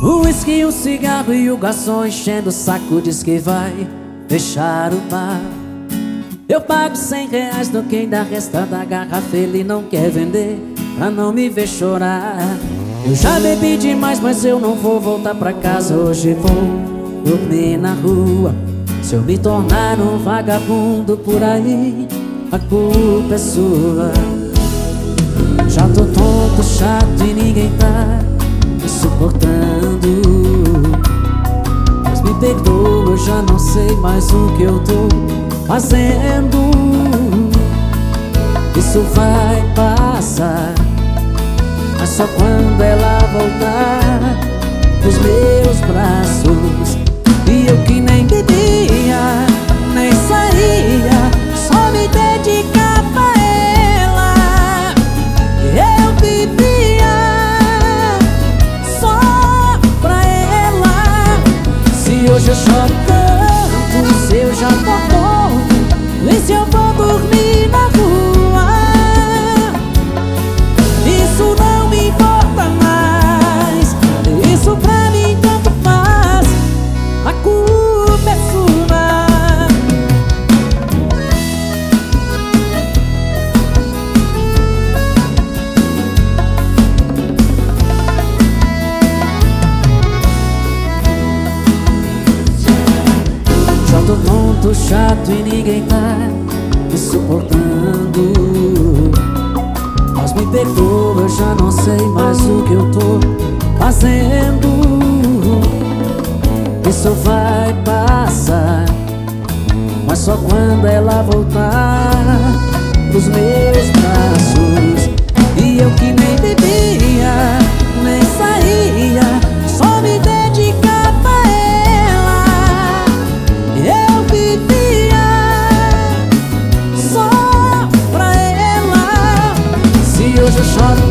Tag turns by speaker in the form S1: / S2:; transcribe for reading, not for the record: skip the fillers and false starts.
S1: O uísque, o cigarro e o garçom enchendo o saco diz que vai fechar o bar. Eu pago R$100 no que ainda resta da garrafa, ele não quer vender pra não me ver chorar. Eu já bebi demais, mas eu não vou voltar pra casa. Hoje vou dormir na rua. Se eu me tornar um vagabundo por aí, a culpa é sua. Já tô tonto, chato e ninguém tá me suportando. Mas me perdoa, eu já não sei mais o que eu tô fazendo. Isso vai passar, mas só quando ela voltar pros meus braços. E eu que nem bebia, nem saía, só me dedicava a ela. Eu vivia só pra ela. Se hoje eu choro tanto, se eu já tô tonto, e se eu vou dormir na rua, isso não me importa mais. Isso pra mim tanto faz. A culpa é sua. Já tô tonto, chato e ninguém tá me suportando. Mas me perdoa, eu já não sei mais o que eu tô fazendo. Isso vai passar, mas só quando ela voltar pros meus braços. E eu que nem bebia, nem saía, só me dedicava a ela. Eu vivia só pra ela. Se hoje eu choro